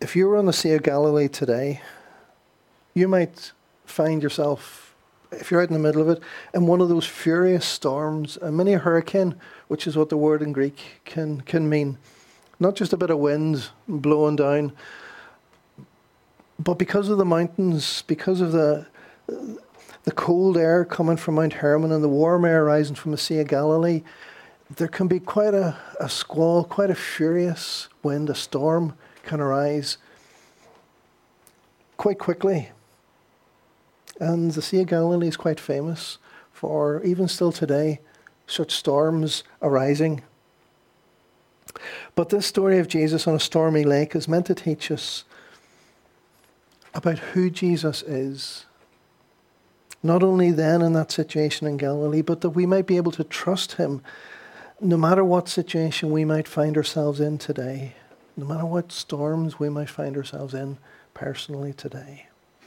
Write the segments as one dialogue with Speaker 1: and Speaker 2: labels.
Speaker 1: If you were on the Sea of Galilee today, you might find yourself, if you're out in the middle of it, in one of those furious storms, a mini hurricane, which is what the word in Greek can mean. Not just a bit of wind blowing down, but because of the mountains, because of the cold air coming from Mount Hermon and the warm air rising from the Sea of Galilee, there can be quite a squall, quite a furious wind, a storm can arise quite quickly. And the Sea of Galilee is quite famous for, even still today, such storms arising. But this story of Jesus on a stormy lake is meant to teach us about who Jesus is. Not only then in that situation in Galilee, but that we might be able to trust him no matter what situation we might find ourselves in today, no matter what storms we might find ourselves in personally today.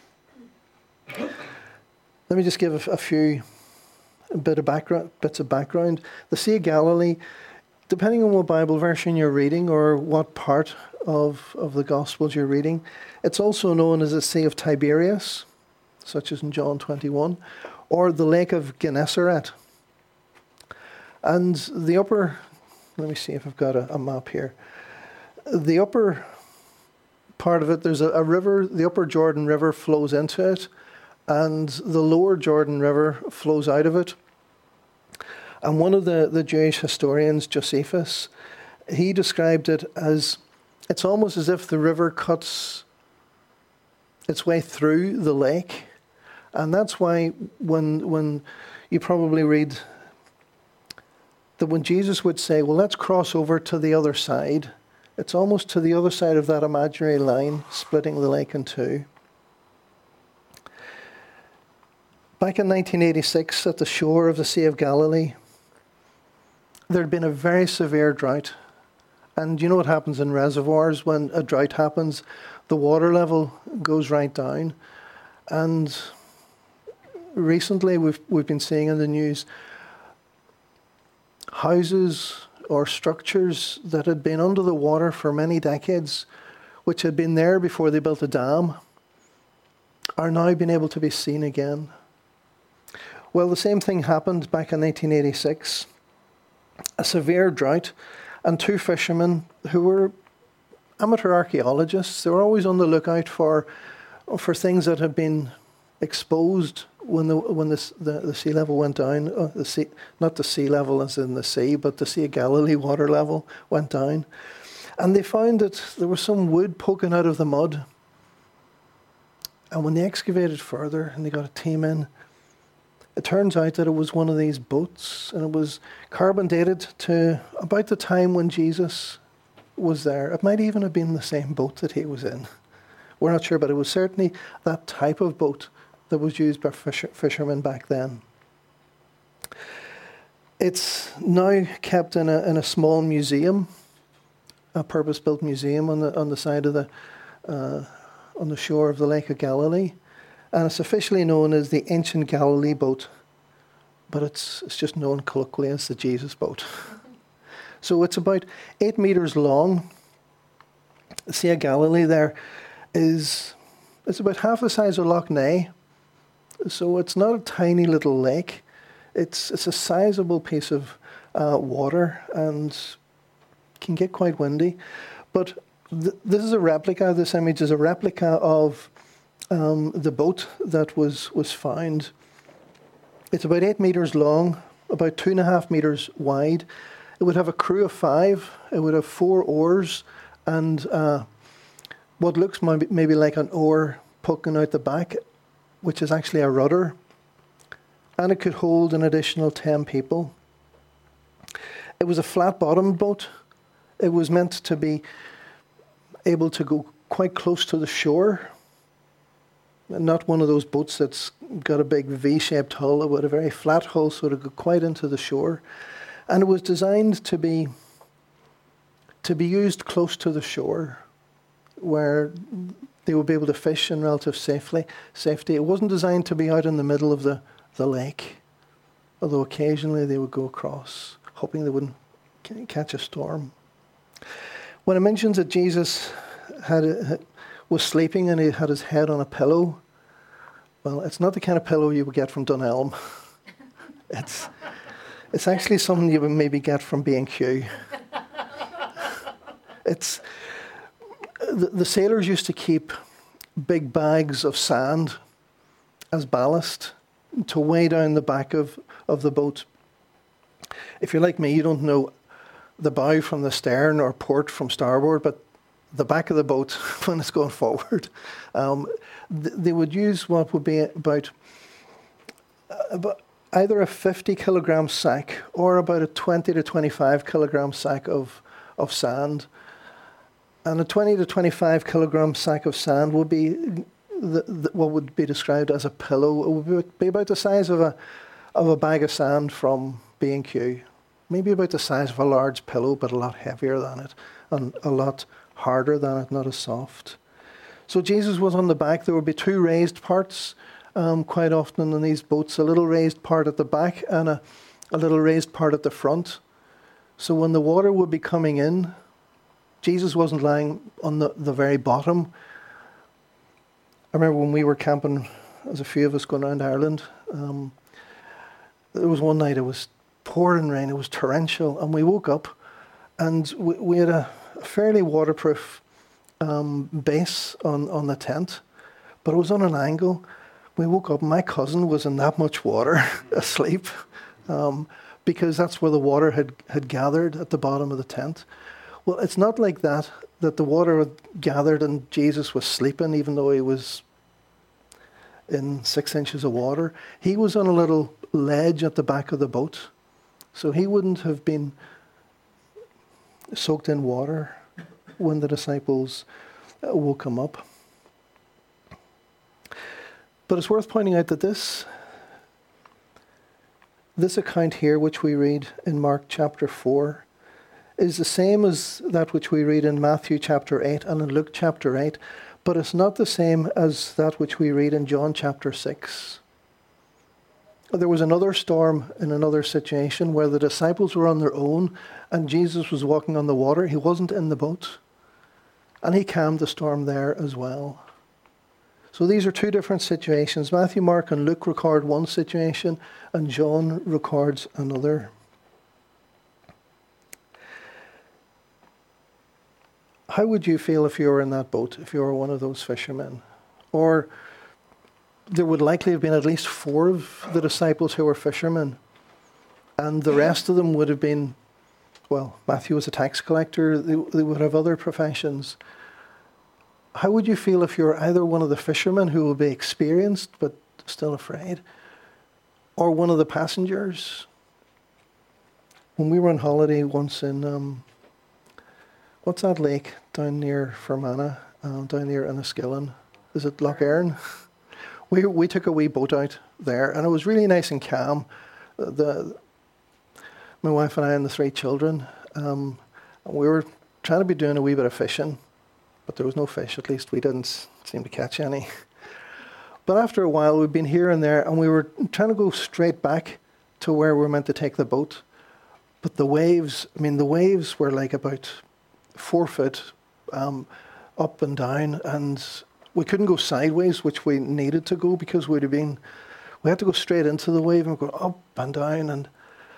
Speaker 1: Let me just give a few bits of background. The Sea of Galilee, depending on what Bible version you're reading or what part of the Gospels you're reading, it's also known as the Sea of Tiberias, such as in John 21, or the Lake of Gennesaret. And the upper, let me see if I've got a map here. The upper part of it, there's a river, the upper Jordan River flows into it, and the lower Jordan River flows out of it. And one of the Jewish historians, Josephus, he described it as, it's almost as if the river cuts its way through the lake. And that's why when you probably read that when Jesus would say, well, let's cross over to the other side, it's almost to the other side of that imaginary line, splitting the lake in two. Back in 1986, at the shore of the Sea of Galilee, there had been a very severe drought. And you know what happens in reservoirs when a drought happens? The water level goes right down. And recently we've been seeing in the news houses or structures that had been under the water for many decades, which had been there before they built a dam, are now being able to be seen again. Well, the same thing happened back in 1986. A severe drought, and two fishermen who were amateur archaeologists. They were always on the lookout for things that had been exposed when the sea level went down. Not the sea level as in the sea, but the Sea of Galilee water level went down. And they found that there was some wood poking out of the mud. And when they excavated further and they got a team in, it turns out that it was one of these boats, and it was carbon dated to about the time when Jesus was there. It might even have been the same boat that he was in. We're not sure, but it was certainly that type of boat that was used by fishermen back then. It's now kept in a small museum, a purpose-built museum on the side of on the shore of the Lake of Galilee. And it's officially known as the Ancient Galilee Boat, but it's just known colloquially as the Jesus Boat. So it's about 8 meters long. The Sea of Galilee there it's about half the size of Loch Ness. So it's not a tiny little lake. It's a sizable piece of water and can get quite windy. But this is a replica. This image is a replica of the boat that was found. It's about 8 meters long, about 2.5 meters wide. It would have a crew of 5. It would have 4 oars and what looks maybe like an oar poking out the back, which is actually a rudder. And it could hold an additional 10 people. It was a flat-bottomed boat. It was meant to be able to go quite close to the shore. Not one of those boats that's got a big V-shaped hull. It had a very flat hull, so it could go quite into the shore. And it was designed to be used close to the shore, where they would be able to fish in relative safety. It wasn't designed to be out in the middle of the lake, although occasionally they would go across, hoping they wouldn't catch a storm. When it mentions that Jesus was sleeping and he had his head on a pillow. Well, it's not the kind of pillow you would get from Dunelm. It's actually something you would maybe get from B&Q. It's the sailors used to keep big bags of sand as ballast to weigh down the back of the boat. If you're like me, you don't know the bow from the stern or port from starboard, but the back of the boat when it's going forward, they would use what would be about either a 50 kilogram sack or about a 20 to 25 kilogram sack of sand. And a 20 to 25 kilogram sack of sand would be what would be described as a pillow. It would be about the size of a bag of sand from B&Q. Maybe about the size of a large pillow, but a lot heavier than it and a lot harder than it, not as soft. So Jesus was on the back. There would be two raised parts quite often in these boats, a little raised part at the back and a little raised part at the front. So when the water would be coming in, Jesus wasn't lying on the very bottom. I remember when we were camping, as a few of us going around Ireland, there was one night it was pouring rain, it was torrential, and we woke up and we had a fairly waterproof base on the tent, but it was on an angle. We woke up and my cousin was in that much water asleep because that's where the water had gathered at the bottom of the tent. Well, it's not like that the water had gathered and Jesus was sleeping even though he was in 6 inches of water. He was on a little ledge at the back of the boat, so he wouldn't have been soaked in water when the disciples woke him up. But it's worth pointing out that this account here, which we read in Mark chapter 4, is the same as that which we read in Matthew chapter 8 and in Luke chapter 8, but it's not the same as that which we read in John chapter 6. There was another storm in another situation where the disciples were on their own and Jesus was walking on the water. He wasn't in the boat, and he calmed the storm there as well. So these are two different situations. Matthew, Mark, and Luke record one situation, and John records another. How would you feel if you were in that boat, if you were one of those fishermen? Or there would likely have been at least 4 of the disciples who were fishermen, and the rest of them would have been, well, Matthew was a tax collector, they would have other professions. How would you feel if you were either one of the fishermen who would be experienced but still afraid, or one of the passengers? When we were on holiday once in, what's that lake down near Fermanagh, down near Enniskillen? Is it Lough Erne? We took a wee boat out there, and it was really nice and calm. My wife and I and the 3 children, we were trying to be doing a wee bit of fishing, but there was no fish. At least we didn't seem to catch any. But after a while, we'd been here and there, and we were trying to go straight back to where we were meant to take the boat. But the waves were like about 4 foot up and down, and we couldn't go sideways, which we needed to go because we had to go straight into the wave and go up and down. And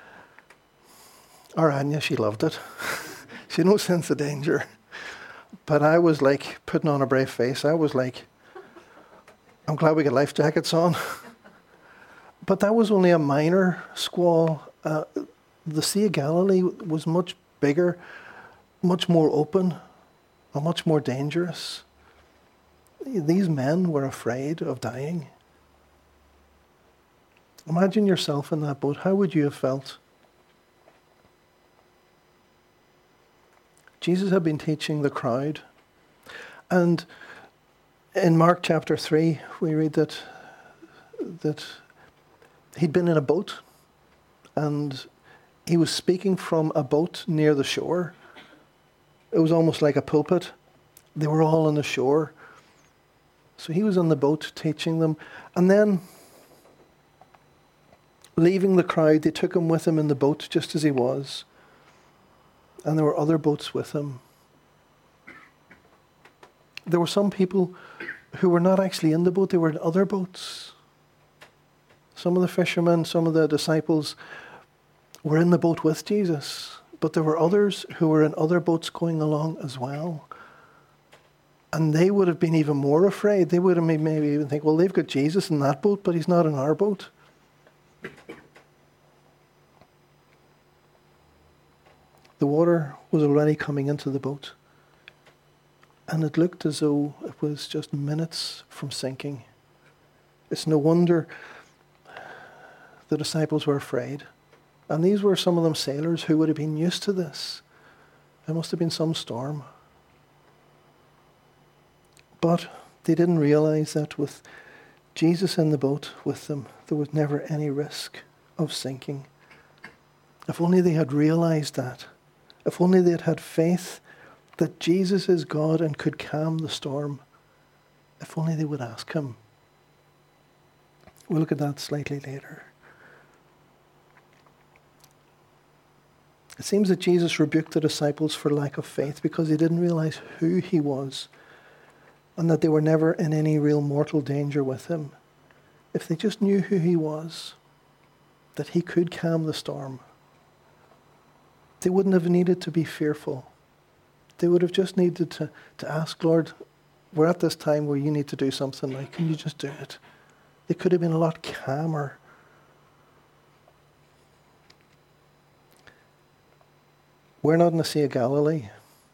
Speaker 1: our Anya, she loved it. She had no sense of danger. But I was like putting on a brave face. I was like, I'm glad we got life jackets on. But that was only a minor squall. The Sea of Galilee was much bigger, much more open, and much more dangerous. These men were afraid of dying. Imagine yourself in that boat. How would you have felt? Jesus had been teaching the crowd. And in Mark chapter 3, we read that he'd been in a boat and he was speaking from a boat near the shore. It was almost like a pulpit. They were all on the shore. So he was on the boat teaching them. And then, leaving the crowd, they took him with them in the boat just as he was. And there were other boats with him. there were some people who were not actually in the boat, they were in other boats. Some of the fishermen, some of the disciples were in the boat with Jesus, but there were others who were in other boats going along as well. And they would have been even more afraid. They would have maybe even think, well, they've got Jesus in that boat, but he's not in our boat. The water was already coming into the boat, and it looked as though it was just minutes from sinking. It's no wonder the disciples were afraid. And these were some of them sailors who would have been used to this. There must have been some storm. But they didn't realize that with Jesus in the boat with them, there was never any risk of sinking. If only they had realized that. If only they had had faith that Jesus is God and could calm the storm. If only they would ask him. We'll look at that slightly later. It seems that Jesus rebuked the disciples for lack of faith because they didn't realize who he was and that they were never in any real mortal danger with him. If they just knew who he was, that he could calm the storm, they wouldn't have needed to be fearful. They would have just needed to ask, Lord, we're at this time where you need to do something. Like, can you just do it? They could have been a lot calmer. We're not in the Sea of Galilee.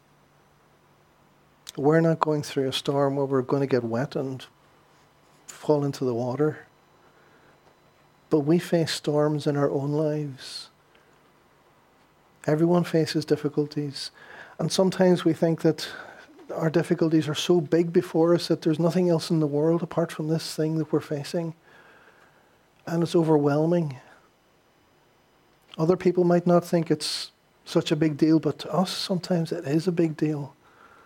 Speaker 1: We're not going through a storm where we're going to get wet and fall into the water. But we face storms in our own lives. Everyone faces difficulties. And sometimes we think that our difficulties are so big before us that there's nothing else in the world apart from this thing that we're facing. And it's overwhelming. Other people might not think it's such a big deal, but to us, sometimes it is a big deal.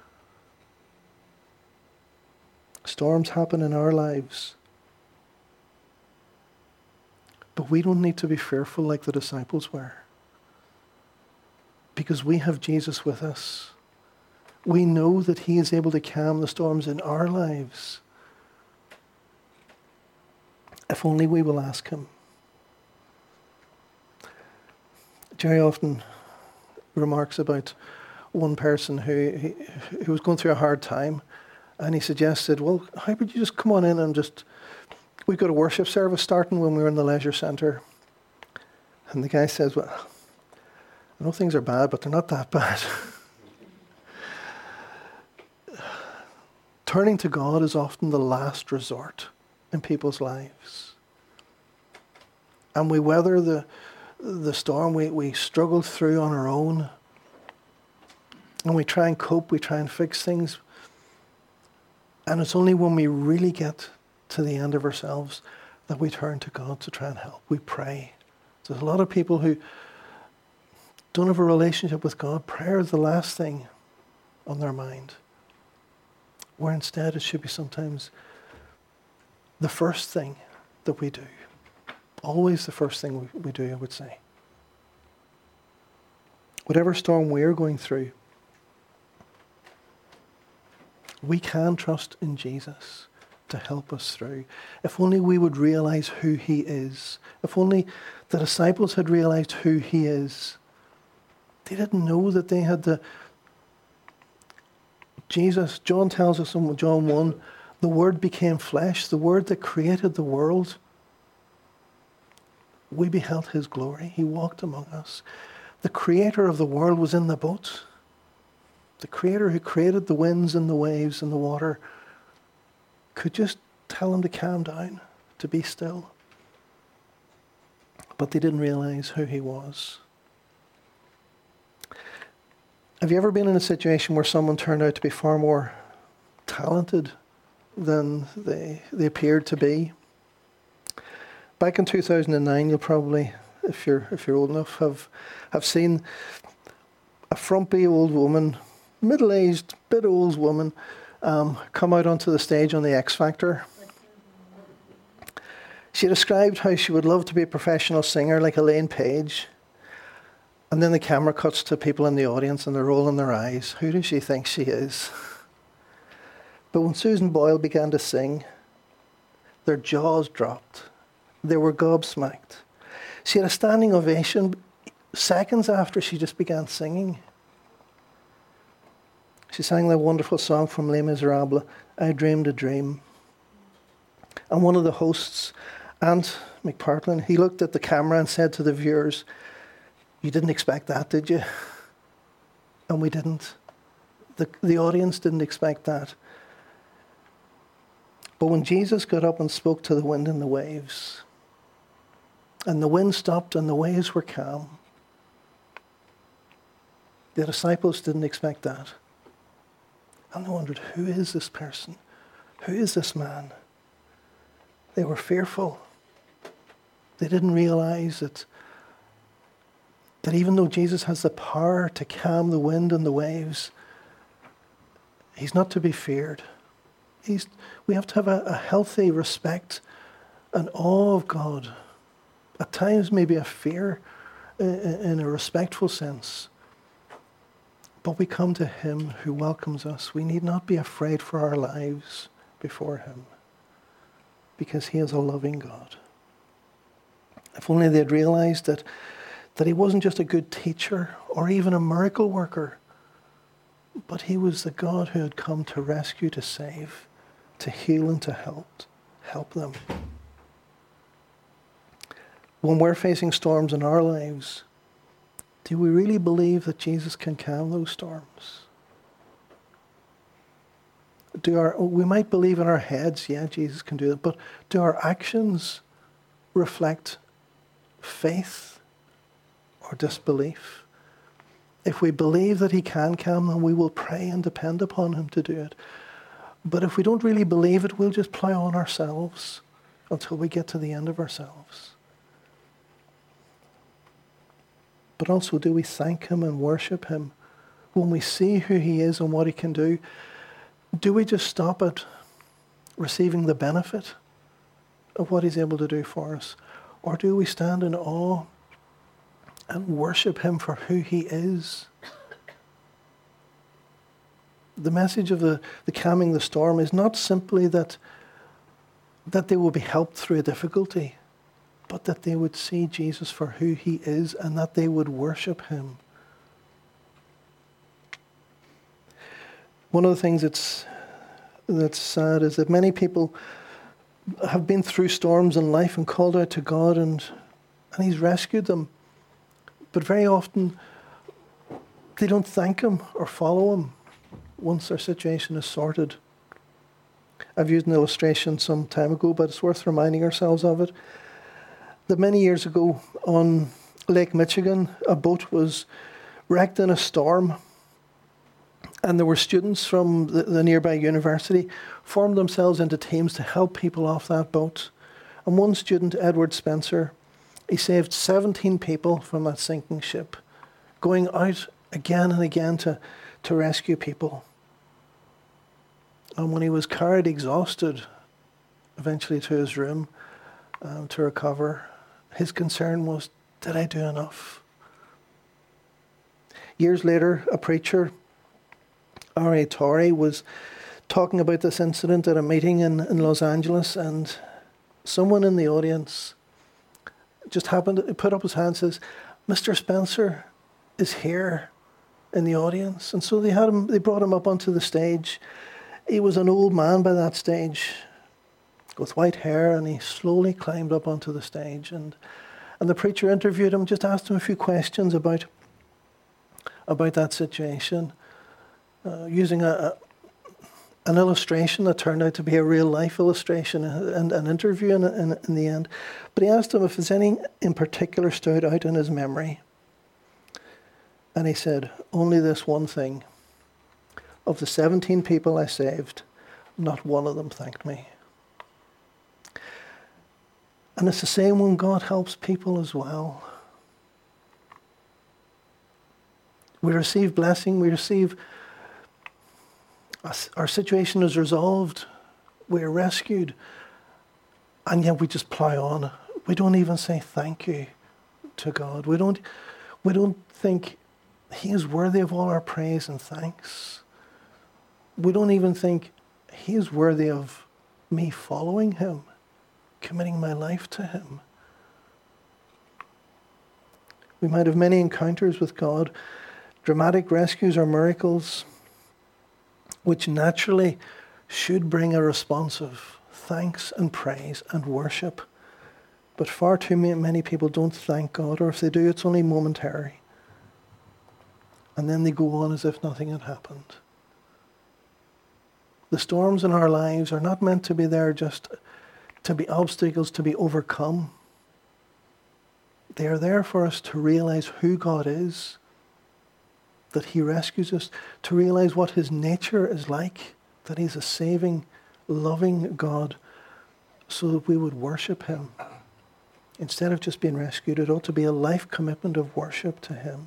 Speaker 1: Storms happen in our lives. But we don't need to be fearful like the disciples were. Because we have Jesus with us. We know that he is able to calm the storms in our lives. If only we will ask him. Jerry often remarks about one person who was going through a hard time, and he suggested, well, how would you just come on in and we've got a worship service starting when we were in the leisure centre. And the guy says, well, I know things are bad, but they're not that bad. Turning to God is often the last resort in people's lives. And we weather the storm, we struggle through on our own. And we try and cope, we try and fix things. And it's only when we really get to the end of ourselves that we turn to God to try and help. We pray. So there's a lot of people who don't have a relationship with God. Prayer is the last thing on their mind. Where instead it should be sometimes the first thing that we do. Always the first thing we do, I would say. Whatever storm we're going through, we can trust in Jesus to help us through. If only we would realize who he is. If only the disciples had realized who he is. They didn't know that they had Jesus, John tells us in John 1, the Word became flesh, the Word that created the world. We beheld his glory. He walked among us. The creator of the world was in the boat. The creator who created the winds and the waves and the water could just tell him to calm down, to be still. But they didn't realize who he was. Have you ever been in a situation where someone turned out to be far more talented than they appeared to be? Back in 2009, you'll probably, if you're old enough, have seen a frumpy old woman, middle-aged, bit old woman, come out onto the stage on the X Factor. She described how she would love to be a professional singer like Elaine Page. And then the camera cuts to people in the audience and they're rolling their eyes. Who does she think she is? But when Susan Boyle began to sing, their jaws dropped. They were gobsmacked. She had a standing ovation seconds after she just began singing. She sang that wonderful song from Les Miserables, I Dreamed a Dream. And one of the hosts, Ant McPartlin, he looked at the camera and said to the viewers, "You didn't expect that, did you?" And we didn't. The audience didn't expect that. But when Jesus got up and spoke to the wind and the waves, and the wind stopped and the waves were calm, the disciples didn't expect that. And they wondered, who is this person? Who is this man? They were fearful. They didn't realize that even though Jesus has the power to calm the wind and the waves, he's not to be feared. We have to have a healthy respect and awe of God. At times maybe a fear in a respectful sense. But we come to him who welcomes us. We need not be afraid for our lives before him, because he is a loving God. If only they'd realized that he wasn't just a good teacher or even a miracle worker, but he was the God who had come to rescue, to save, to heal and to help them. When we're facing storms in our lives, do we really believe that Jesus can calm those storms? We might believe in our heads, yeah, Jesus can do it, but do our actions reflect faith or disbelief? If we believe that he can calm them, we will pray and depend upon him to do it. But if we don't really believe it, we'll just plow on ourselves until we get to the end of ourselves. But also, do we thank him and worship him when we see who he is and what he can do? Do we just stop at receiving the benefit of what he's able to do for us? Or do we stand in awe and worship him for who he is? The message of the calming the storm is not simply that they will be helped through a difficulty, but that they would see Jesus for who he is and that they would worship him. One of the things that's sad is that many people have been through storms in life and called out to God, and he's rescued them. But very often they don't thank him or follow him once their situation is sorted. I've used an illustration some time ago, but it's worth reminding ourselves of it. That many years ago on Lake Michigan, a boat was wrecked in a storm, and there were students from the nearby university formed themselves into teams to help people off that boat. And one student, Edward Spencer, he saved 17 people from that sinking ship, going out again and again to rescue people. And when he was carried exhausted eventually to his room to recover, his concern was, did I do enough? Years later, a preacher, R.A. Torrey, was talking about this incident at a meeting in Los Angeles, and someone in the audience just happened to put up his hand and says, Mr. Spencer is here in the audience. And so they brought him up onto the stage. He was an old man by that stage with white hair, and he slowly climbed up onto the stage. And the preacher interviewed him, just asked him a few questions about that situation, using an illustration that turned out to be a real-life illustration and an interview in the end. But he asked him if there's any in particular stood out in his memory. And he said, only this one thing. Of the 17 people I saved, not one of them thanked me. And it's the same when God helps people as well. We receive blessing, we receive, our situation is resolved, we're rescued, and yet we just plow on. We don't even say thank you to God. We don't think he is worthy of all our praise and thanks. We don't even think he is worthy of me following him, committing my life to him. We might have many encounters with God, dramatic rescues or miracles, which naturally should bring a response of thanks and praise and worship. But far too many people don't thank God, or if they do, it's only momentary. And then they go on as if nothing had happened. The storms in our lives are not meant to be there just to be obstacles to be overcome. They are there for us to realize who God is, that he rescues us, to realize what his nature is like, that he's a saving, loving God, so that we would worship him. Instead of just being rescued, it ought to be a life commitment of worship to him.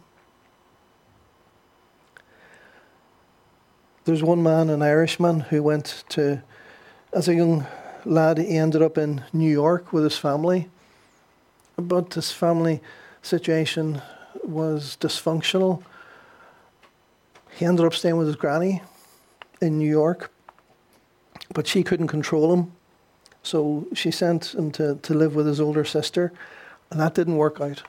Speaker 1: There's one man, an Irishman, who went to, as a young lad, he ended up in New York with his family. But his family situation was dysfunctional. He ended up staying with his granny in New York, but she couldn't control him. So she sent him to live with his older sister, and that didn't work out.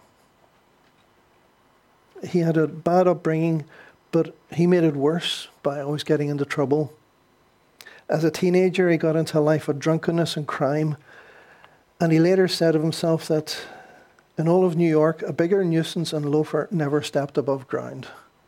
Speaker 1: He had a bad upbringing, but he made it worse by always getting into trouble. As a teenager, he got into a life of drunkenness and crime, and he later said of himself that in all of New York, a bigger nuisance and loafer never stepped above ground.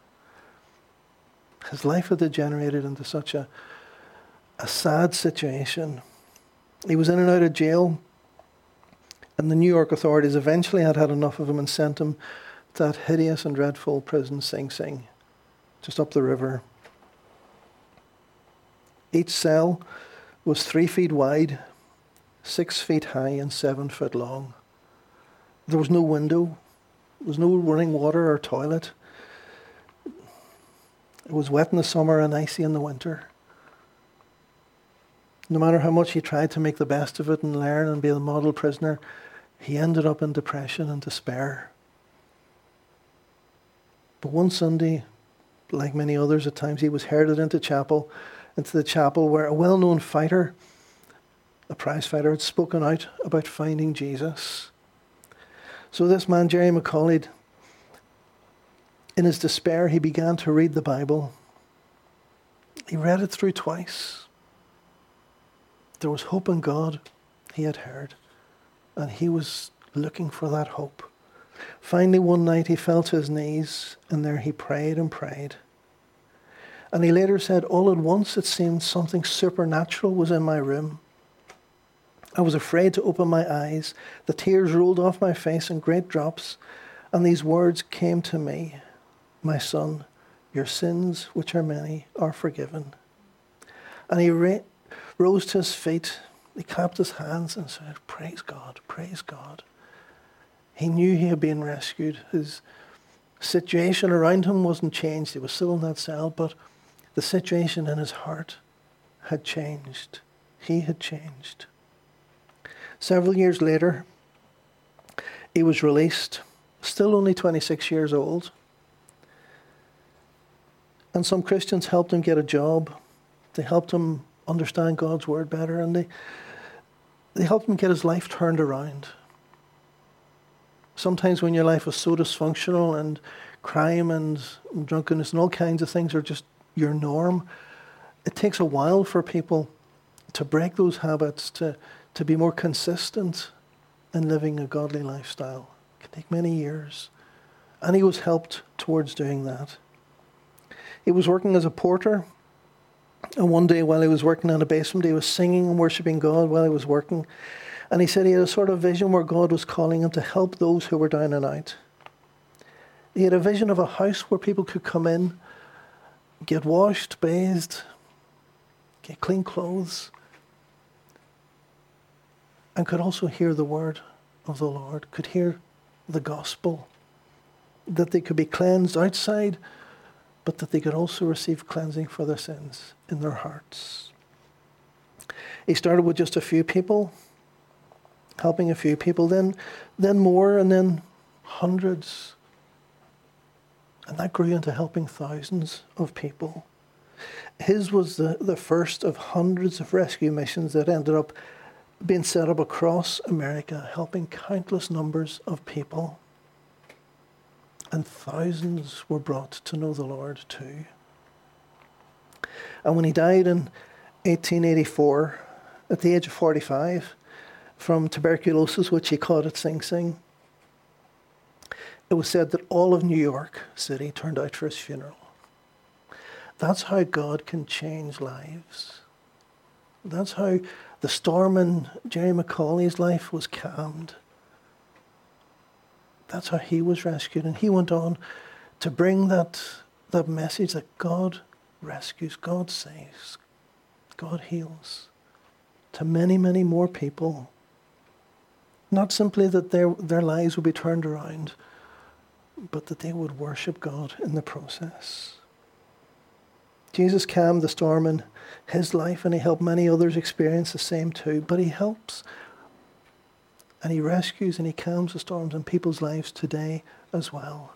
Speaker 1: His life had degenerated into such a sad situation. He was in and out of jail, and the New York authorities eventually had enough of him and sent him to that hideous and dreadful prison, Sing Sing, just up the river. Each cell was 3 feet wide, 6 feet high, and 7 foot long. There was no window. There was no running water or toilet. It was wet in the summer and icy in the winter. No matter how much he tried to make the best of it and learn and be a model prisoner, he ended up in depression and despair. But one Sunday, like many others at times, he was herded into the chapel where a well-known fighter, a prize fighter, had spoken out about finding Jesus. So this man, Jerry McAuley, in his despair, he began to read the Bible. He read it through twice. There was hope in God, he had heard, and he was looking for that hope. Finally, one night he fell to his knees, and there he prayed and prayed. And he later said, all at once it seemed something supernatural was in my room. I was afraid to open my eyes. The tears rolled off my face in great drops, and these words came to me, my son, your sins, which are many, are forgiven. And he rose to his feet, he clapped his hands and said, praise God, praise God. He knew he had been rescued. His situation around him wasn't changed. He was still in that cell, but the situation in his heart had changed. He had changed. Several years later, he was released, still only 26 years old. And some Christians helped him get a job. They helped him understand God's word better, and they helped him get his life turned around. Sometimes when your life is so dysfunctional and crime and drunkenness and all kinds of things are just your norm, it takes a while for people to break those habits, to be more consistent in living a godly lifestyle. It can take many years. And he was helped towards doing that. He was working as a porter, and one day while he was working in a basement, he was singing and worshipping God while he was working. And he said he had a sort of vision where God was calling him to help those who were down and out. He had a vision of a house where people could come in, get washed, bathed, get clean clothes, and could also hear the word of the Lord, could hear the gospel, that they could be cleansed outside, but that they could also receive cleansing for their sins in their hearts. He started with just a few people, helping a few people, then more, and then hundreds. And that grew into helping thousands of people. His was the first of hundreds of rescue missions that ended up being set up across America, helping countless numbers of people. And thousands were brought to know the Lord too. And when he died in 1884, at the age of 45, from tuberculosis, which he caught at Sing Sing, it was said that all of New York City turned out for his funeral. That's how God can change lives. That's how the storm in Jerry McCauley's life was calmed. That's how he was rescued. And he went on to bring that message that God rescues, God saves, God heals to many, many more people. Not simply that their lives would be turned around, but that they would worship God in the process. Jesus calmed the storm in his life, and he helped many others experience the same too. But he helps, and he rescues, and he calms the storms in people's lives today as well.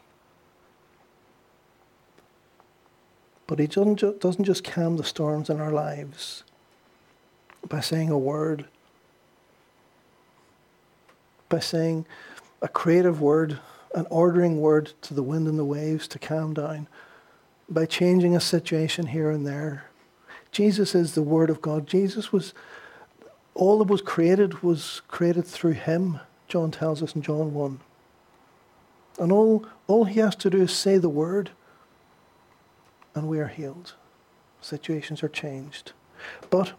Speaker 1: But he doesn't just calm the storms in our lives by saying a word, by saying a creative word, an ordering word to the wind and the waves to calm down, by changing a situation here and there. Jesus is the Word of God. All that was created through him, John tells us in John 1. And all he has to do is say the word, and we are healed. Situations are changed. But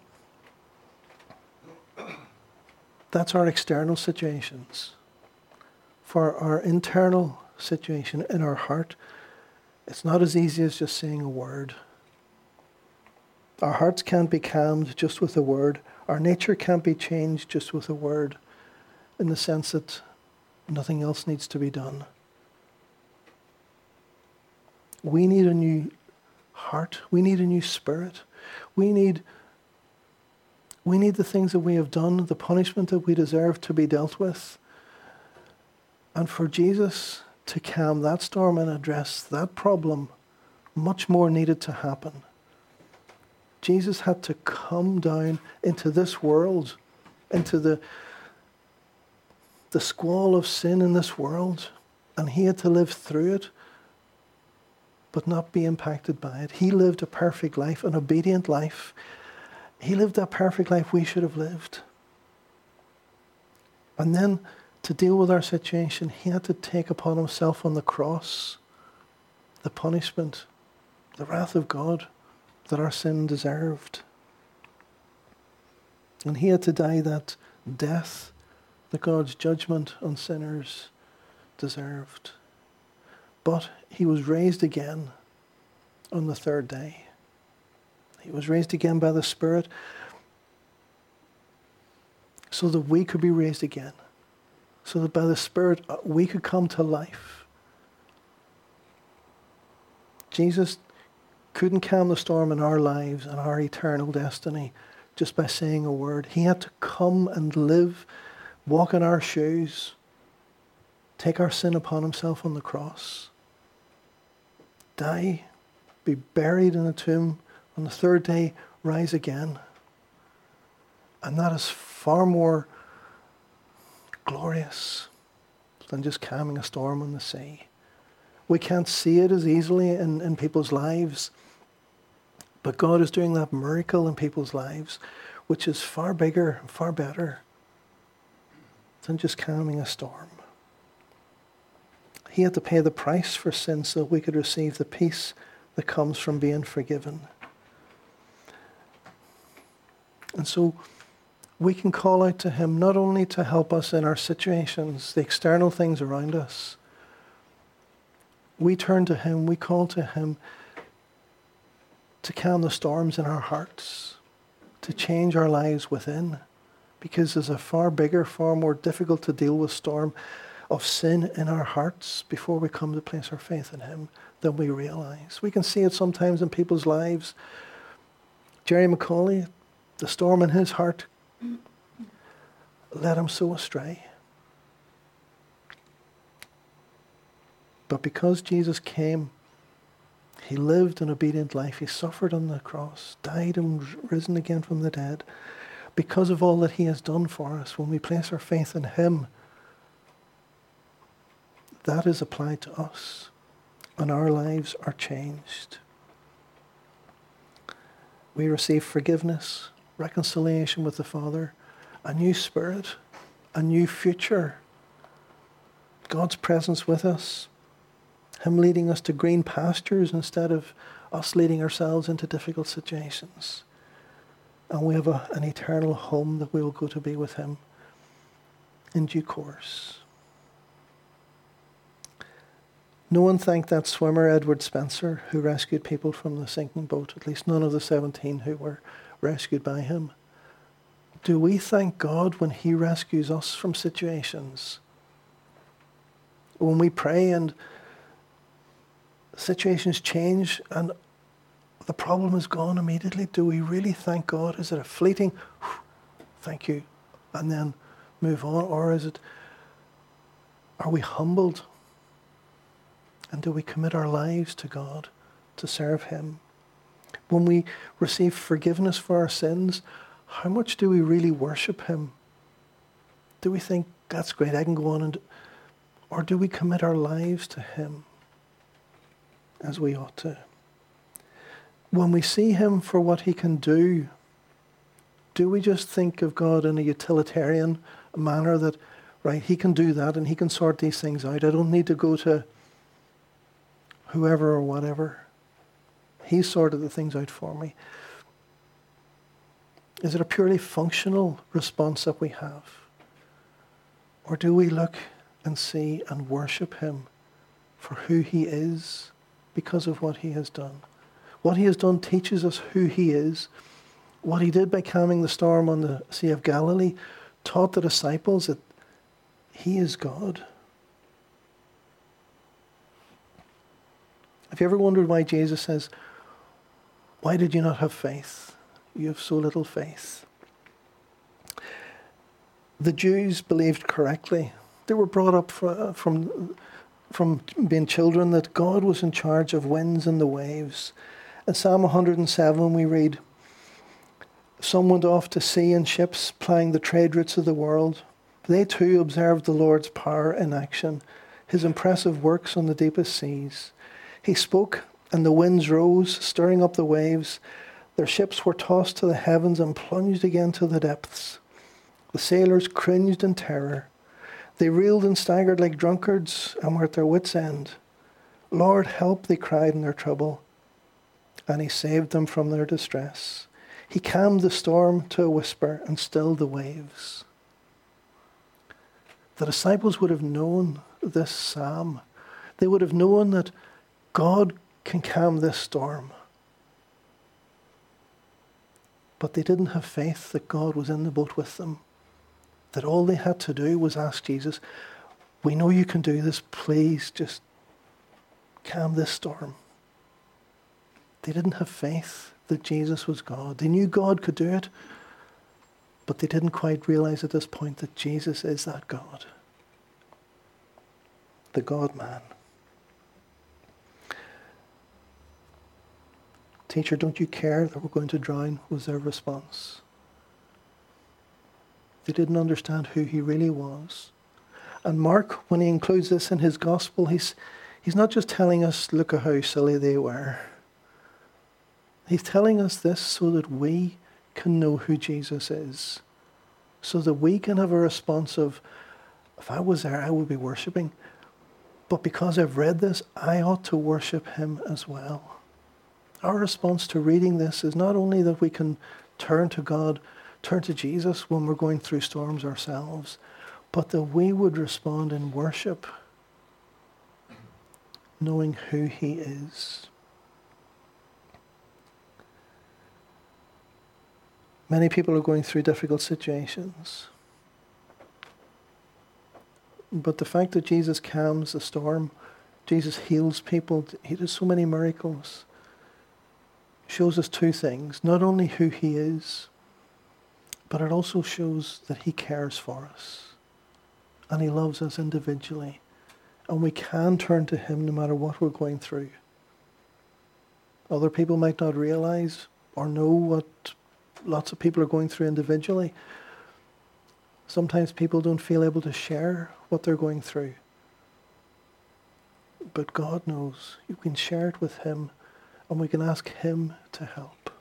Speaker 1: that's our external situations. For our internal situation in our heart, it's not as easy as just saying a word. Our hearts can't be calmed just with a word. Our nature can't be changed just with a word, in the sense that nothing else needs to be done. We need a new heart. We need a new spirit. We need the things that we have done, the punishment that we deserve, to be dealt with. And for Jesus to calm that storm and address that problem, much more needed to happen. Jesus had to come down into this world, into the squall of sin in this world, and he had to live through it, but not be impacted by it. He lived a perfect life, an obedient life. He lived that perfect life we should have lived. And then, to deal with our situation, he had to take upon himself on the cross the punishment, the wrath of God that our sin deserved. And he had to die that death that God's judgment on sinners deserved. But he was raised again on the third day. He was raised again by the Spirit so that we could be raised again. So that by the Spirit we could come to life. Jesus couldn't calm the storm in our lives and our eternal destiny just by saying a word. He had to come and live, walk in our shoes, take our sin upon himself on the cross, die, be buried in a tomb, on the third day rise again. And that is far more glorious than just calming a storm on the sea. We can't see it as easily in people's lives, but God is doing that miracle in people's lives, which is far bigger, far better than just calming a storm. He had to pay the price for sin so we could receive the peace that comes from being forgiven. And so we can call out to him not only to help us in our situations, the external things around us. We turn to him, we call to him to calm the storms in our hearts, to change our lives within, because there's a far bigger, far more difficult to deal with storm of sin in our hearts before we come to place our faith in him than we realize. We can see it sometimes in people's lives. Jerry McCauley, the storm in his heart led him so astray. But because Jesus came He lived an obedient life. He suffered on the cross, died and risen again from the dead. Because of all that he has done for us, when we place our faith in him, that is applied to us, and our lives are changed. We receive forgiveness, reconciliation with the Father, a new spirit, a new future, God's presence with us, him leading us to green pastures instead of us leading ourselves into difficult situations. And we have an eternal home that we will go to be with him in due course. No one thanked that swimmer, Edward Spencer, who rescued people from the sinking boat, at least none of the 17 who were rescued by him. Do we thank God when he rescues us from situations? When we pray and situations change and the problem is gone immediately, do we really thank God? Is it a fleeting, thank you, and then move on? Or are we humbled? And do we commit our lives to God to serve him? When we receive forgiveness for our sins, how much do we really worship him? Do we think, that's great, I can go on or do we commit our lives to him as we ought to? When we see him for what he can do we just think of God in a utilitarian manner that, right, he can do that and he can sort these things out. I don't need to go to whoever or whatever. He sorted the things out for me. Is it a purely functional response that we have? Or do we look and see and worship him for who he is because of what he has done? What he has done teaches us who he is. What he did by calming the storm on the Sea of Galilee taught the disciples that he is God. Have you ever wondered why Jesus says, why did you not have faith? You have so little faith. The Jews believed correctly. They were brought up from being children that God was in charge of winds and the waves. In Psalm 107 we read, some went off to sea in ships plying the trade routes of the world. They too observed the Lord's power in action, his impressive works on the deepest seas. He spoke and the winds rose, stirring up the waves. Their ships were tossed to the heavens and plunged again to the depths. The sailors cringed in terror. They reeled and staggered like drunkards and were at their wits' end. Lord, help, they cried in their trouble. And he saved them from their distress. He calmed the storm to a whisper and stilled the waves. The disciples would have known this psalm. They would have known that God can calm this storm. But they didn't have faith that God was in the boat with them. That all they had to do was ask Jesus, we know you can do this, please just calm this storm. They didn't have faith that Jesus was God. They knew God could do it, but they didn't quite realize at this point that Jesus is that God. The God-man. Teacher, don't you care that we're going to drown? Was their response. They didn't understand who he really was. And Mark, when he includes this in his gospel, he's not just telling us, look at how silly they were. He's telling us this so that we can know who Jesus is. So that we can have a response of, if I was there, I would be worshipping. But because I've read this, I ought to worship him as well. Our response to reading this is not only that we can turn to God, turn to Jesus when we're going through storms ourselves, but that we would respond in worship, knowing who he is. Many people are going through difficult situations. But the fact that Jesus calms the storm, Jesus heals people, he does so many miracles, shows us two things. Not only who he is, but it also shows that he cares for us. And he loves us individually. And we can turn to him no matter what we're going through. Other people might not realize or know what lots of people are going through individually. Sometimes people don't feel able to share what they're going through. But God knows. You can share it with him, and we can ask him to help.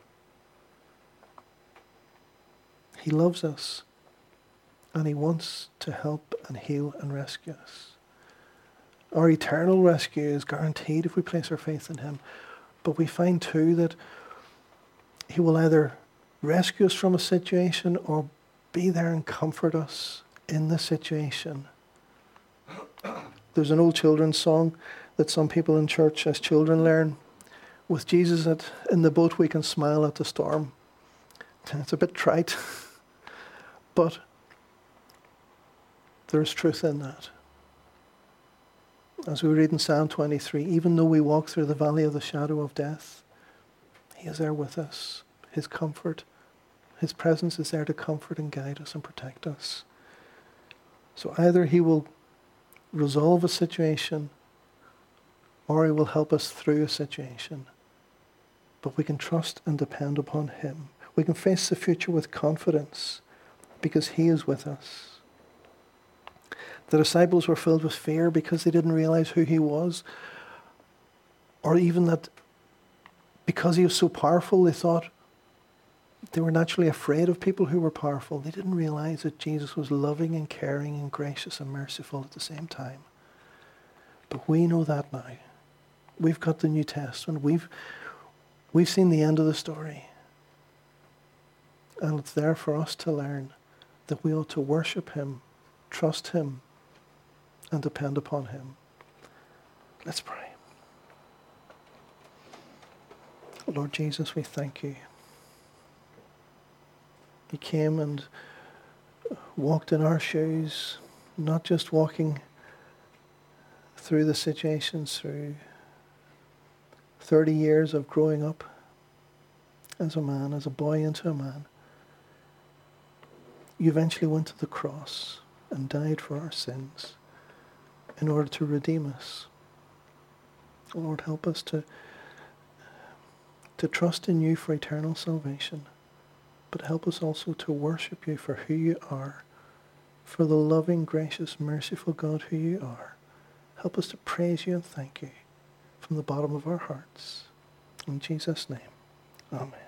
Speaker 1: He loves us, and he wants to help and heal and rescue us. Our eternal rescue is guaranteed if we place our faith in him. But we find too that he will either rescue us from a situation or be there and comfort us in the situation. There's an old children's song that some people in church as children learn. With Jesus in the boat, we can smile at the storm. It's a bit trite, but there's truth in that. As we read in Psalm 23, even though we walk through the valley of the shadow of death, he is there with us. His comfort, his presence is there to comfort and guide us and protect us. So either he will resolve a situation or he will help us through a situation. But we can trust and depend upon him. We can face the future with confidence because he is with us. The disciples were filled with fear because they didn't realize who he was, or even that because he was so powerful, they thought they were naturally afraid of people who were powerful. They didn't realize that Jesus was loving and caring and gracious and merciful at the same time. But we know that now. We've got the New Testament. We've seen the end of the story. And it's there for us to learn that we ought to worship him, trust him, and depend upon him. Let's pray. Lord Jesus, we thank you. You came and walked in our shoes, not just walking through the situations, through 30 years of growing up as a man, as a boy into a man. You eventually went to the cross and died for our sins in order to redeem us. Lord, help us to trust in you for eternal salvation, but help us also to worship you for who you are, for the loving, gracious, merciful God who you are. Help us to praise you and thank you from the bottom of our hearts. In Jesus' name, amen.